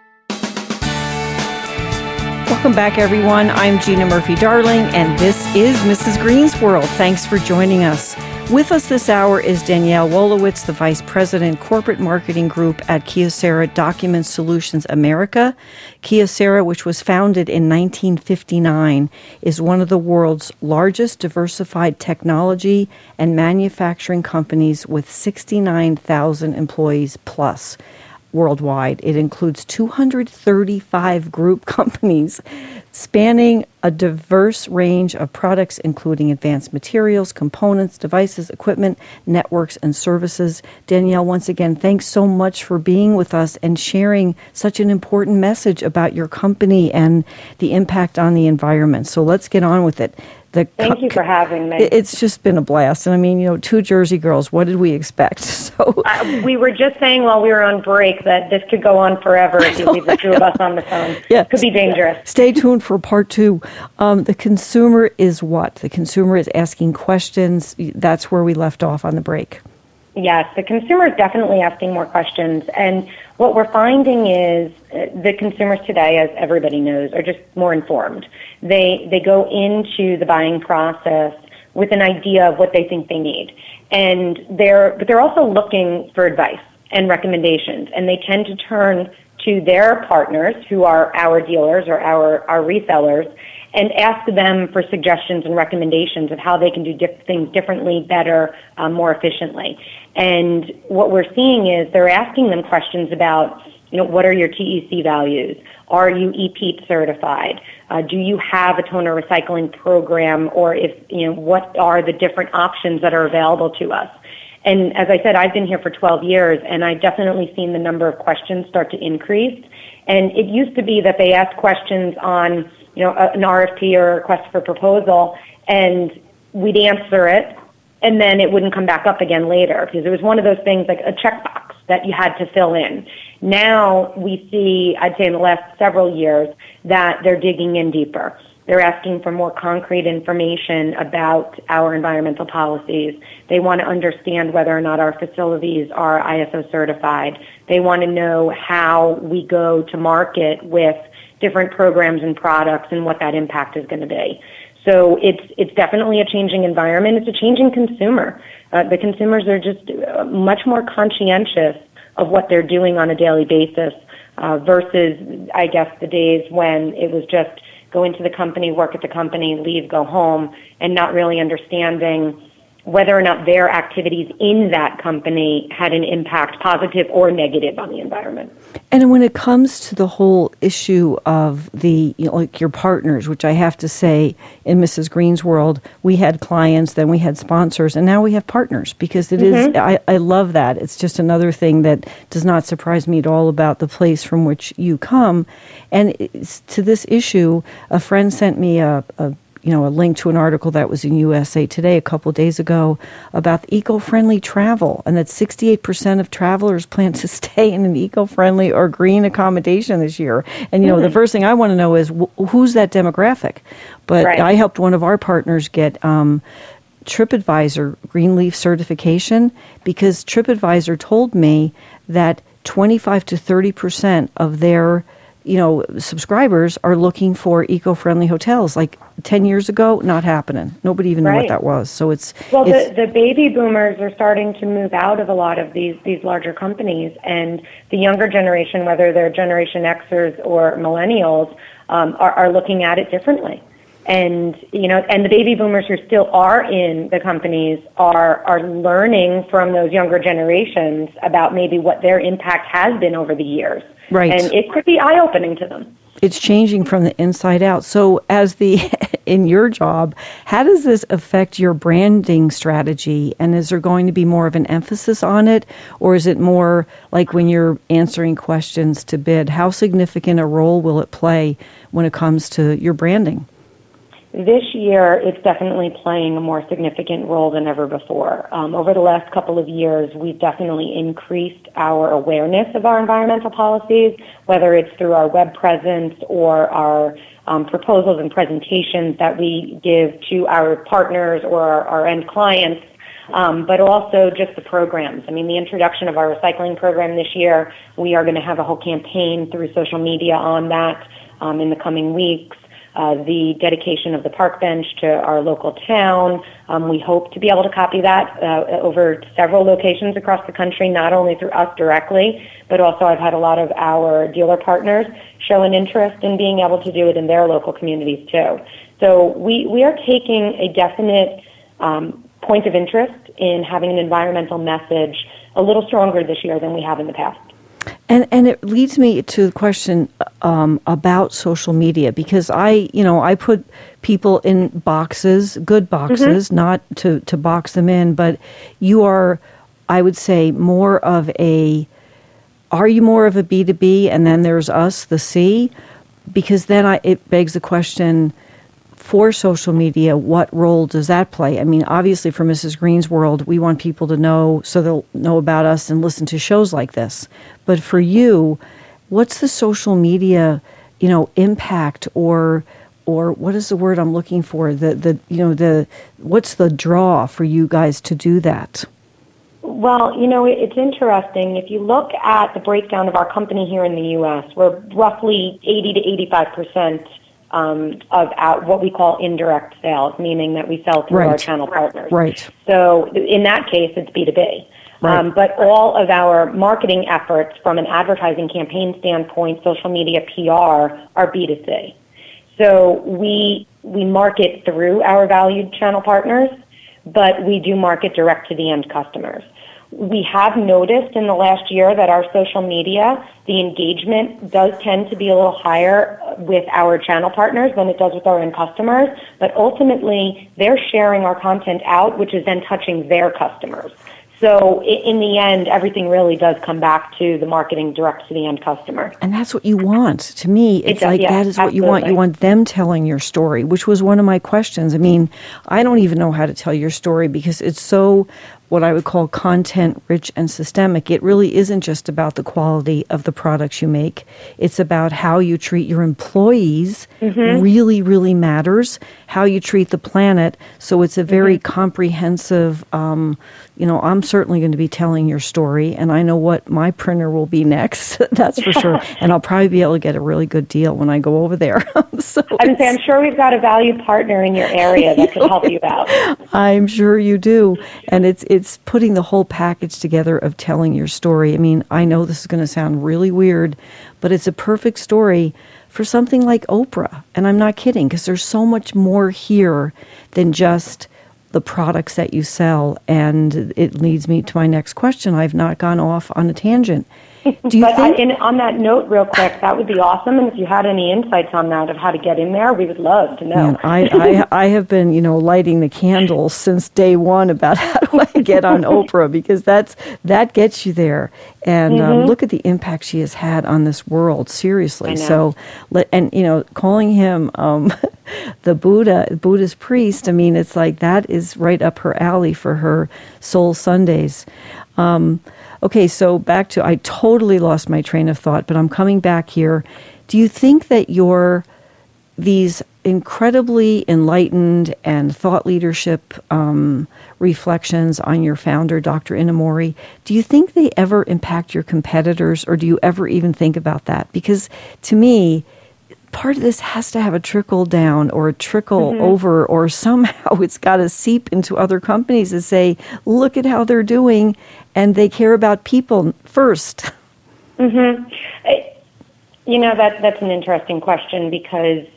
Welcome back, everyone. I'm Gina Murphy-Darling, and this is Missus Green's World. Thanks for joining us. With us this hour is Danielle Wolowitz, the Vice President, Corporate Marketing Group at Kyocera Document Solutions America. Kyocera, which was founded in nineteen fifty-nine, is one of the world's largest diversified technology and manufacturing companies with sixty-nine thousand employees plus. Worldwide. It includes two hundred thirty-five group companies spanning a diverse range of products, including advanced materials, components, devices, equipment, networks, and services. Danielle, once again, thanks so much for being with us and sharing such an important message about your company and the impact on the environment. So let's get on with it. The Thank you for having me. It's just been a blast. And I mean, you know, two Jersey girls, what did we expect? So uh, we were just saying while we were on break that this could go on forever if you leave the two of us on the phone. Yeah. It could be dangerous. Stay tuned for part two. Um, the consumer is what? The consumer is asking questions. That's where we left off on the break. Yes, the consumer is definitely asking more questions. And what we're finding is uh, the consumers today, as everybody knows, are just more informed. They they go into the buying process with an idea of what they think they need. And they're but they're also looking for advice and recommendations. And they tend to turn to their partners, who are our dealers or our, our resellers, and ask them for suggestions and recommendations of how they can do diff- things differently, better, um, more efficiently. And what we're seeing is they're asking them questions about, you know, what are your T E C values? Are you E P E A T certified? Uh, do you have a toner recycling program? Or if, you know, what are the different options that are available to us? And as I said, I've been here for twelve years, and I've definitely seen the number of questions start to increase. And it used to be that they asked questions on, you know, an R F P or a request for proposal, and we'd answer it, and then it wouldn't come back up again later because it was one of those things like a checkbox that you had to fill in. Now we see, I'd say in the last several years, that they're digging in deeper. They're asking for more concrete information about our environmental policies. They want to understand whether or not our facilities are I S O certified. They want to know how we go to market with different programs and products and what that impact is going to be. So it's it's definitely a changing environment. It's a changing consumer. Uh, the consumers are just uh, much more conscientious of what they're doing on a daily basis uh, versus, I guess, the days when it was just go into the company, work at the company, leave, go home, and not really understanding whether or not their activities in that company had an impact, positive or negative, on the environment. And when it comes to the whole issue of the, you know, like your partners, which I have to say, in Missus Green's world, we had clients, then we had sponsors, and now we have partners, because it mm-hmm. is, I, I love that. It's just another thing that does not surprise me at all about the place from which you come. And it's, to this issue, a friend sent me a, a you know, a link to an article that was in U S A Today a couple of days ago about eco-friendly travel, and that sixty-eight percent of travelers plan to stay in an eco-friendly or green accommodation this year. And, you know, mm-hmm. the first thing I want to know is wh- who's that demographic? But right. I helped one of our partners get um, TripAdvisor Greenleaf certification, because TripAdvisor told me that twenty-five to thirty percent of their you know, subscribers are looking for eco-friendly hotels. Like ten years ago, not happening. Nobody even knew right. what that was. So it's well, it's, the, the baby boomers are starting to move out of a lot of these these larger companies, and the younger generation, whether they're Generation Xers or millennials, um, are, are looking at it differently. And you know, and the baby boomers who still are in the companies are are learning from those younger generations about maybe what their impact has been over the years. Right. And it could be eye-opening to them. It's changing from the inside out. So as the in your job, how does this affect your branding strategy? And is there going to be more of an emphasis on it? Or is it more like when you're answering questions to bid? How significant a role will it play when it comes to your branding? This year, it's definitely playing a more significant role than ever before. Um, over the last couple of years, we've definitely increased our awareness of our environmental policies, whether it's through our web presence or our um, proposals and presentations that we give to our partners or our, our end clients, um, but also just the programs. I mean, the introduction of our recycling program this year, we are going to have a whole campaign through social media on that um, in the coming weeks. Uh, the dedication of the park bench to our local town. Um, we hope to be able to copy that uh, over several locations across the country, not only through us directly, but also I've had a lot of our dealer partners show an interest in being able to do it in their local communities too. So we, we are taking a definite um, point of interest in having an environmental message a little stronger this year than we have in the past. And and it leads me to the question um, about social media, because I, you know, I put people in boxes, good boxes, mm-hmm. not to, to box them in, but you are, I would say, more of a, are you more of a B two B and then there's us, the C? Because then I, it begs the question, for social media, what role does that play? I mean, obviously for Missus Green's world, we want people to know so they'll know about us and listen to shows like this. But for you, what's the social media, you know, impact or or what is the word I'm looking for? The the you know the what's the draw for you guys to do that? Well, you know, it's interesting. If you look at the breakdown of our company here in the U S, we're roughly eighty to eighty-five percent Um, of our, what we call indirect sales, meaning that we sell through right. our channel partners. Right. So in that case, it's B two B. Right. Um, but all of our marketing efforts from an advertising campaign standpoint, social media, P R, are B two C. So we we market through our valued channel partners, but we do market direct to the end customers. We have noticed in the last year that our social media, the engagement does tend to be a little higher with our channel partners than it does with our end customers, but ultimately they're sharing our content out, which is then touching their customers. So in the end, everything really does come back to the marketing direct to the end customer. And that's what you want. To me, it's it does, like yeah, that is what absolutely. You want. You want them telling your story, which was one of my questions. I mean, I don't even know how to tell your story because it's so what I would call content rich and systemic. It really isn't just about the quality of the products you make. It's about how you treat your employees mm-hmm. really, really matters. How you treat the planet. So it's a very mm-hmm. comprehensive, um, you know, I'm certainly going to be telling your story, and I know what my printer will be next. That's for sure. And I'll probably be able to get a really good deal when I go over there. so I'm, I'm sure we've got a valued partner in your area that could help you out. I'm sure you do. And it's it's putting the whole package together of telling your story. I mean, I know this is going to sound really weird, but it's a perfect story for something like Oprah. And I'm not kidding, because there's so much more here than just the products that you sell. And it leads me to my next question. I've not gone off on a tangent. Do you but think... I, in, on that note, real quick, that would be awesome. And if you had any insights on that of how to get in there, we would love to know. Man, I, I, I have been, you know, lighting the candles since day one about how do I get on Oprah, because that's that gets you there. And mm-hmm. um, look at the impact she has had on this world. Seriously. So, and you know, calling him um, the Buddha, Buddhist priest. I mean, it's like that is right up her alley for her Soul Sundays. Um, Okay, so back to, I totally lost my train of thought, but I'm coming back here. Do you think that your, these incredibly enlightened and thought leadership um, reflections on your founder, Doctor Inamori, do you think they ever impact your competitors, or do you ever even think about that? Because to me, part of this has to have a trickle down or a trickle mm-hmm. over, or somehow it's got to seep into other companies and say, look at how they're doing, and they care about people first. Mm-hmm. You know, that that's an interesting question, because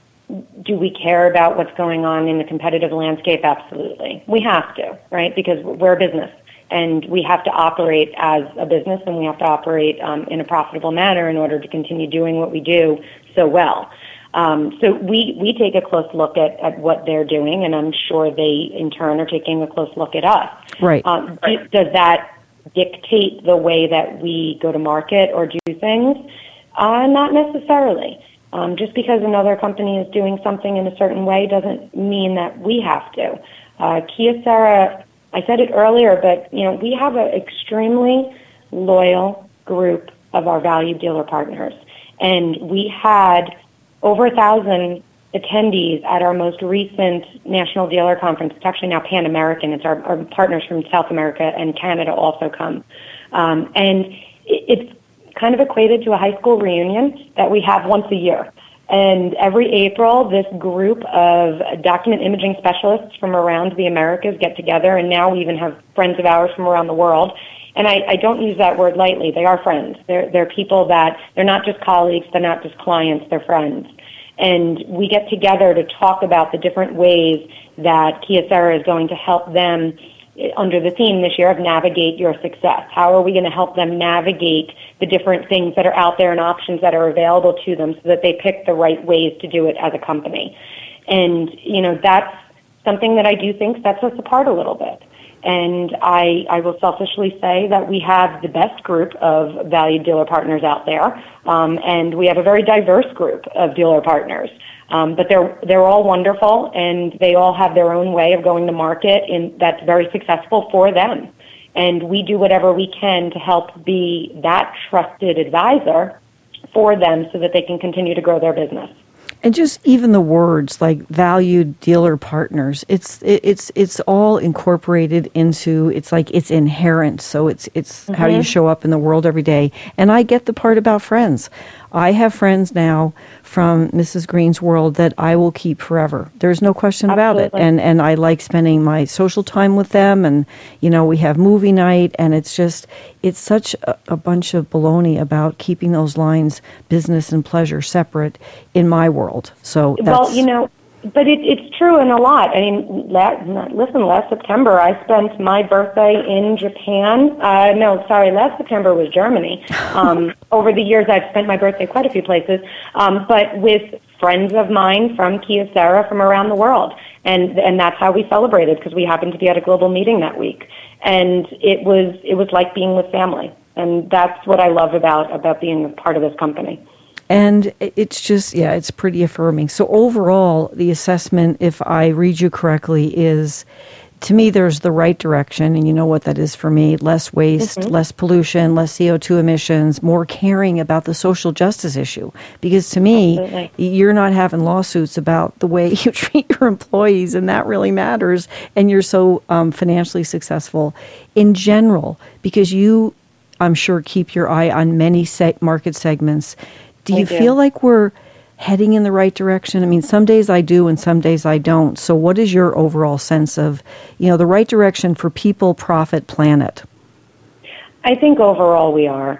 do we care about what's going on in the competitive landscape? Absolutely. We have to, right? Because we're a business, and we have to operate as a business, and we have to operate um, in a profitable manner in order to continue doing what we do so well. Um, so we, we take a close look at, at what they're doing, and I'm sure they, in turn, are taking a close look at us. Right. Um, right. Does that dictate the way that we go to market or do things? Uh, not necessarily. Um, just because another company is doing something in a certain way doesn't mean that we have to. Uh, Kyocera, I said it earlier, but you know, we have an extremely loyal group of our valued dealer partners, and we had over a thousand attendees at our most recent National Dealer Conference. It's actually now Pan-American. It's our, our partners from South America and Canada also come. Um, and it, it's kind of equated to a high school reunion that we have once a year. And every April, this group of document imaging specialists from around the Americas get together, and now we even have friends of ours from around the world. And I, I don't use that word lightly. They are friends. They're, they're people that, they're not just colleagues, they're not just clients, they're friends. And we get together to talk about the different ways that Kyocera is going to help them under the theme this year of Navigate Your Success. How are we going to help them navigate the different things that are out there and options that are available to them so that they pick the right ways to do it as a company? And, you know, that's something that I do think sets us apart a little bit. And I, I will selfishly say that we have the best group of valued dealer partners out there, um, and we have a very diverse group of dealer partners. Um, but they're they're all wonderful, and they all have their own way of going to market, in, that's very successful for them. And we do whatever we can to help be that trusted advisor for them so that they can continue to grow their business. And just even the words like valued dealer partners, it's it's it's all incorporated into, it's like it's inherent. So it's it's mm-hmm. how you show up in the world every day. And I get the part about friends. I have friends now from Missus Green's world that I will keep forever. There's no question Absolutely. About it. And and I like spending my social time with them. And, you know, we have movie night. And it's just, it's such a, a bunch of baloney about keeping those lines, business and pleasure, separate in my world. So that's... Well, you know, but it, it's true in a lot. I mean, last, listen, last September I spent my birthday in Japan. Uh, no, sorry, last September was Germany. Um, over the years I've spent my birthday quite a few places, um, but with friends of mine from Kyocera from around the world. And and that's how we celebrated, because we happened to be at a global meeting that week. And it was it was like being with family. And that's what I love about, about being a part of this company. And it's just, yeah, it's pretty affirming. So overall, the assessment, if I read you correctly, is, to me, there's the right direction. And you know what that is for me: less waste, mm-hmm. less pollution, less C O two emissions, more caring about the social justice issue. Because to me, Absolutely. You're not having lawsuits about the way you treat your employees, and that really matters. And you're so um, financially successful in general, because you, I'm sure, keep your eye on many se- market segments. Do you do. feel like we're heading in the right direction? I mean, some days I do and some days I don't. So what is your overall sense of, you know, the right direction for people, profit, planet? I think overall we are.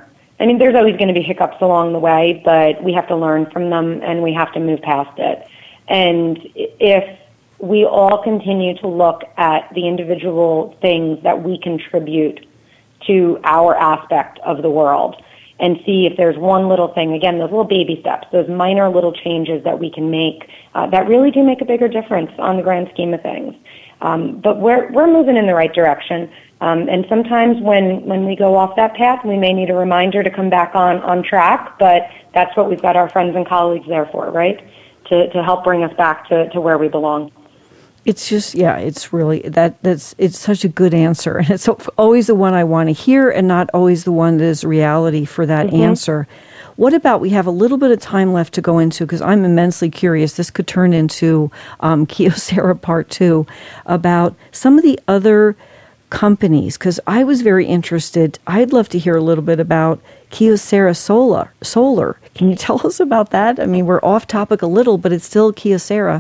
I mean, there's always going to be hiccups along the way, but we have to learn from them and we have to move past it. And if we all continue to look at the individual things that we contribute to our aspect of the world and see if there's one little thing, again, those little baby steps, those minor little changes that we can make uh, that really do make a bigger difference on the grand scheme of things. Um, but we're we're moving in the right direction. Um, and sometimes when, when we go off that path, we may need a reminder to come back on, on track, but that's what we've got our friends and colleagues there for, right? To, to help bring us back to, to where we belong. It's just, yeah, it's really, that that's, it's such a good answer. And it's always the one I want to hear and not always the one that is reality for that mm-hmm. answer. What about, we have a little bit of time left to go into, because I'm immensely curious, this could turn into um, Kyocera Part two, about some of the other companies, because I was very interested. I'd love to hear a little bit about Kyocera Solar. Solar. Can you tell us about that? I mean, we're off topic a little, but it's still Kyocera.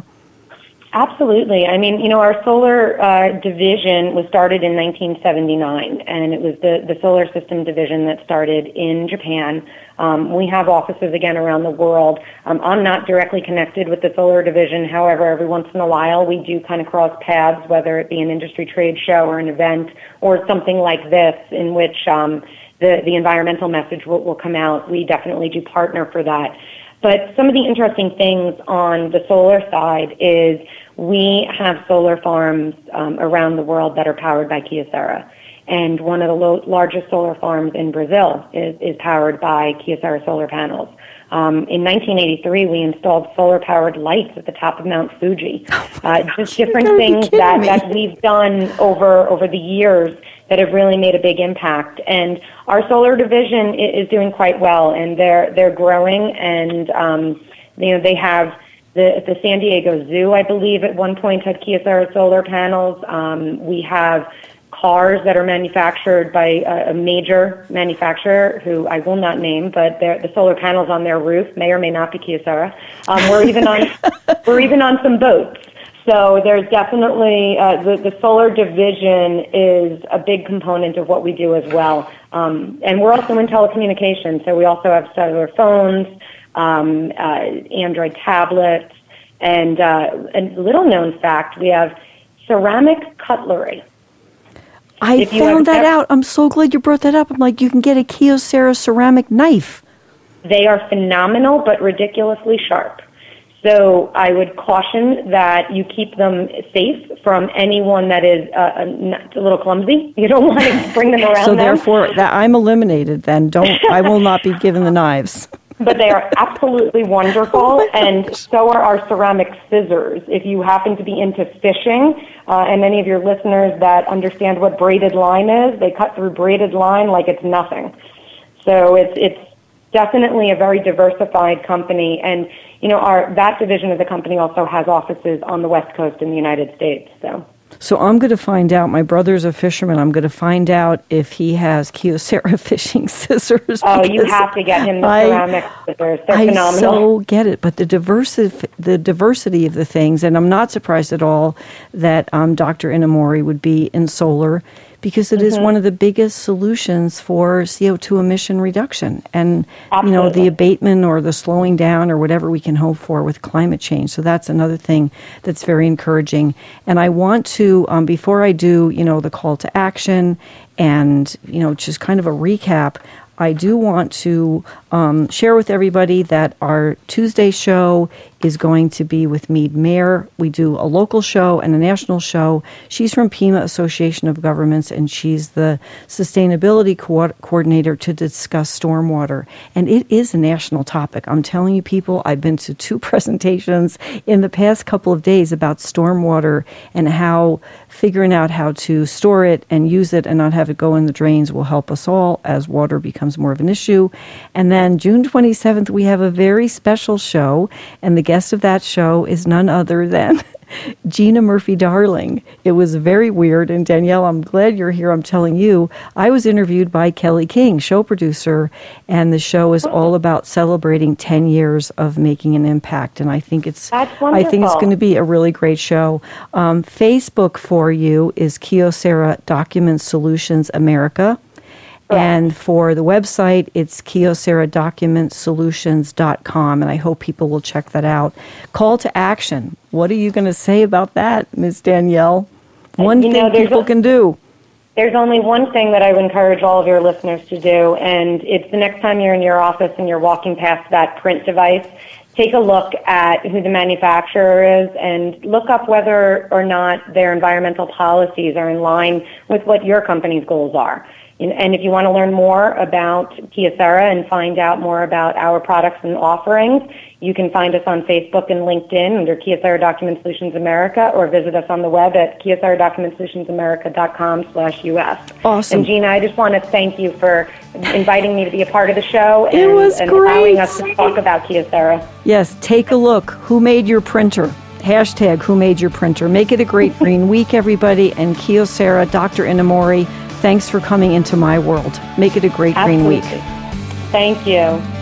Absolutely. I mean, you know, our solar uh, division was started in nineteen seventy-nine, and it was the, the solar system division that started in Japan. Um, we have offices, again, around the world. Um, I'm not directly connected with the solar division. However, every once in a while, we do kind of cross paths, whether it be an industry trade show or an event or something like this in which um, the, the environmental message will, will come out. We definitely do partner for that. But some of the interesting things on the solar side is we have solar farms um, around the world that are powered by Kyocera. And one of the lo- largest solar farms in Brazil is, is powered by Kyocera solar panels. Um, in nineteen eighty-three, we installed solar-powered lights at the top of Mount Fuji. Uh, just different things that, that we've done over over the years that have really made a big impact. And our solar division is doing quite well, and they're they're growing. And um, you know, they have the the San Diego Zoo, I believe, at one point had Kyocera solar panels. Um, we have cars that are manufactured by a, a major manufacturer who I will not name, but the solar panels on their roof may or may not be Kyocera. Um, we're even on we're even on some boats. So there's definitely uh, the the solar division is a big component of what we do as well. Um, and we're also in telecommunications, so we also have cellular phones, um, uh, Android tablets, and uh, a little known fact: we have ceramic cutlery. I found that out. I'm so glad you brought that up. I'm like, you can get a Kyocera ceramic knife. They are phenomenal, but ridiculously sharp. So I would caution that you keep them safe from anyone that is uh, a little clumsy. You don't want to bring them around. So them. therefore, that I'm eliminated. Then don't. I will not be given the knives. But they are absolutely wonderful, oh and so are our ceramic scissors. If you happen to be into fishing, uh, and any of your listeners that understand what braided line is, they cut through braided line like it's nothing. So it's it's definitely a very diversified company, and you know our that division of the company also has offices on the West Coast in the United States. So. So I'm going to find out. My brother's a fisherman. I'm going to find out if he has Kyocera fishing scissors. Oh, you have to get him the I, ceramic scissors. They're I phenomenal. so get it. But the diversity, the diversity of the things, and I'm not surprised at all that um, Doctor Inamori would be in solar, because it mm-hmm. is one of the biggest solutions for C O two emission reduction and Absolutely. you know the abatement or the slowing down or whatever we can hope for with climate change. So that's another thing that's very encouraging. And I want to, um, before I do, you know, the call to action and, you know, just kind of a recap, I do want to um, share with everybody that our Tuesday show is going to be with Mead Mayer. We do a local show and a national show. She's from Pima Association of Governments, and she's the sustainability co- coordinator to discuss stormwater. And it is a national topic. I'm telling you, people, I've been to two presentations in the past couple of days about stormwater and how figuring out how to store it and use it and not have it go in the drains will help us all as water becomes more of an issue. And then June twenty-seventh, we have a very special show, and the guest of that show is none other than Gina Murphy Darling. It was very weird, and Danielle, I'm glad you're here. I'm telling you, I was interviewed by Kelly King, show producer, and the show is all about celebrating ten years of making an impact, and I think it's That's wonderful. I think it's going to be a really great show. Um, Facebook for you is Kyocera Document Solutions America. And for the website, it's Kyocera Document Solutions dot com, and I hope people will check that out. Call to action. What are you going to say about that, Miz Danielle? One you thing know, people a, can do. There's only one thing that I would encourage all of your listeners to do, and it's the next time you're in your office and you're walking past that print device, take a look at who the manufacturer is and look up whether or not their environmental policies are in line with what your company's goals are. And if you want to learn more about Kyocera and find out more about our products and offerings, you can find us on Facebook and LinkedIn under Kyocera Document Solutions America, or visit us on the web at Kyocera Document Solutions America dot com slash U S. Awesome. And Gina, I just want to thank you for inviting me to be a part of the show and, it was and great. allowing us to talk about Kyocera. Yes, take a look. Who made your printer? Hashtag Who Made Your Printer. Make it a great green week, everybody. And Kyocera, Doctor Inamori, thanks for coming into my world. Make it a great Absolutely. green week. Thank you.